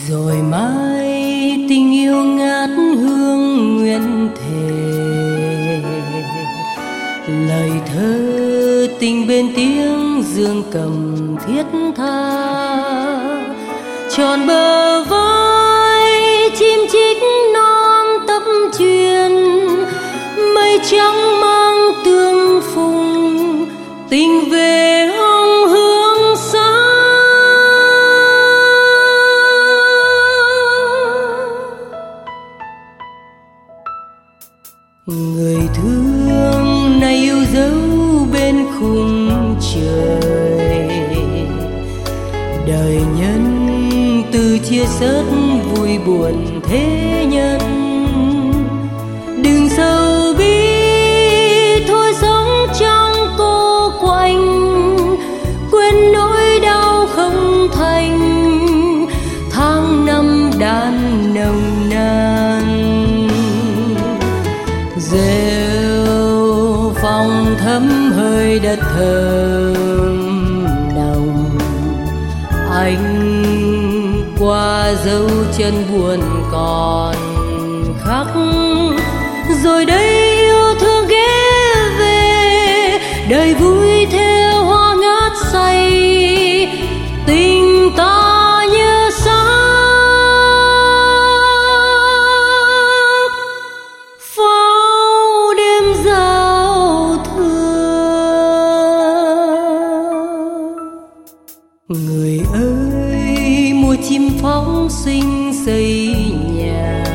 Rồi mãi tình yêu ngát hương nguyện thề, lời thơ tình bên tiếng dương cầm thiết tha. Tròn bờ vai chim chích non tấp chuyên, mây trắng mang tương phùng tình về hông hướng xa. Người thương này yêu dấu bên khung trời, đời nhân từ chia sớt vui buồn thế nhân. Đừng sầu bi thôi sống trong cô quạnh, quên nỗi đau không thành tháng năm đan nồng nàn. Rêu phong thấm hơi đất thơm nồng, anh qua dấu chân buồn còn khắc. Rồi đây yêu thương ghé về, đời vui theo hoa ngát say, tình ta như sắc pháo đêm giao thừa. Người ơi mùa chim phóng sinh xây nhà,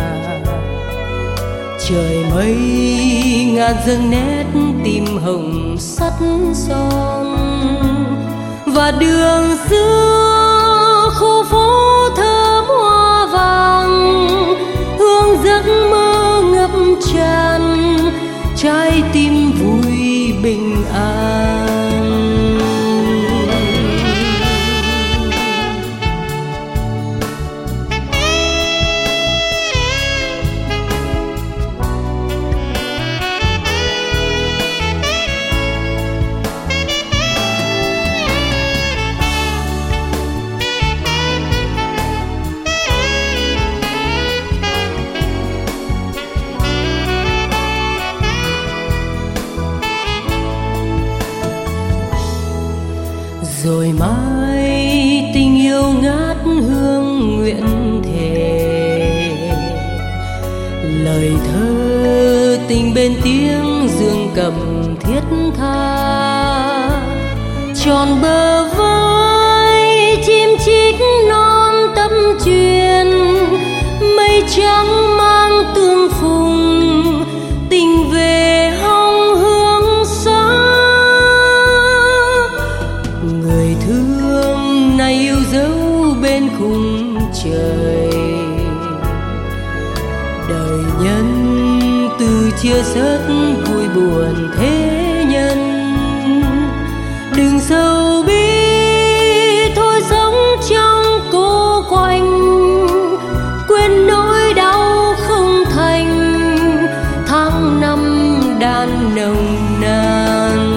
trời mây ngàn dâng nét tim hồng sắt son. Và đường xưa khu phố thơm hoa vàng, hương giấc mơ ngập tràn trái tim vui bình an. Rồi mãi tình yêu ngát hương nguyện thề, lời thơ tình bên tiếng dương cầm thiết tha. Tròn bờ vai chim chích non tấp chuyên, mây trắng mang tương phùng tình về hông hướng xa. Người thương này yêu dấu bên khung trời, đời nhân từ chia sớt vui buồn thế nhân. Đừng sầu bi thôi sống trong cô quạnh, quên nỗi đau không thành tháng năm đan nồng nàn.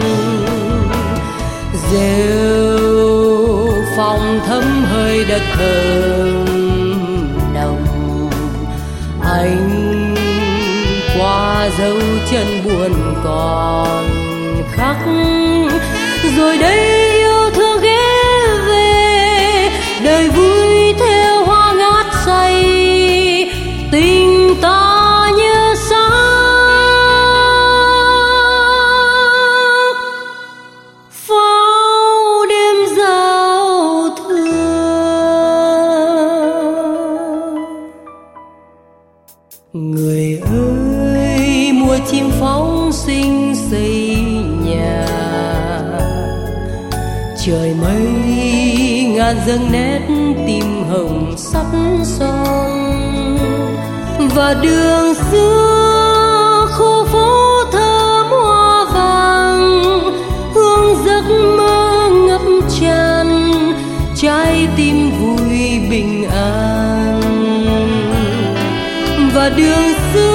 Rêu phong thấm hơi đất thơm nồng, anh qua dấu chân buồn còn khắc. Rồi đây yêu thương ghé về, đời vui theo hoa ngát say, tình ta như sắc pháo đêm giao thừa. Người ơi mùa chim phóng sinh xây nhà, trời mây ngàn dâng nét tim hồng sắt son. Và đường xưa khu phố thơm hoa vàng, hương giấc mơ ngập tràn trái tim vui bình an. Và đường xưa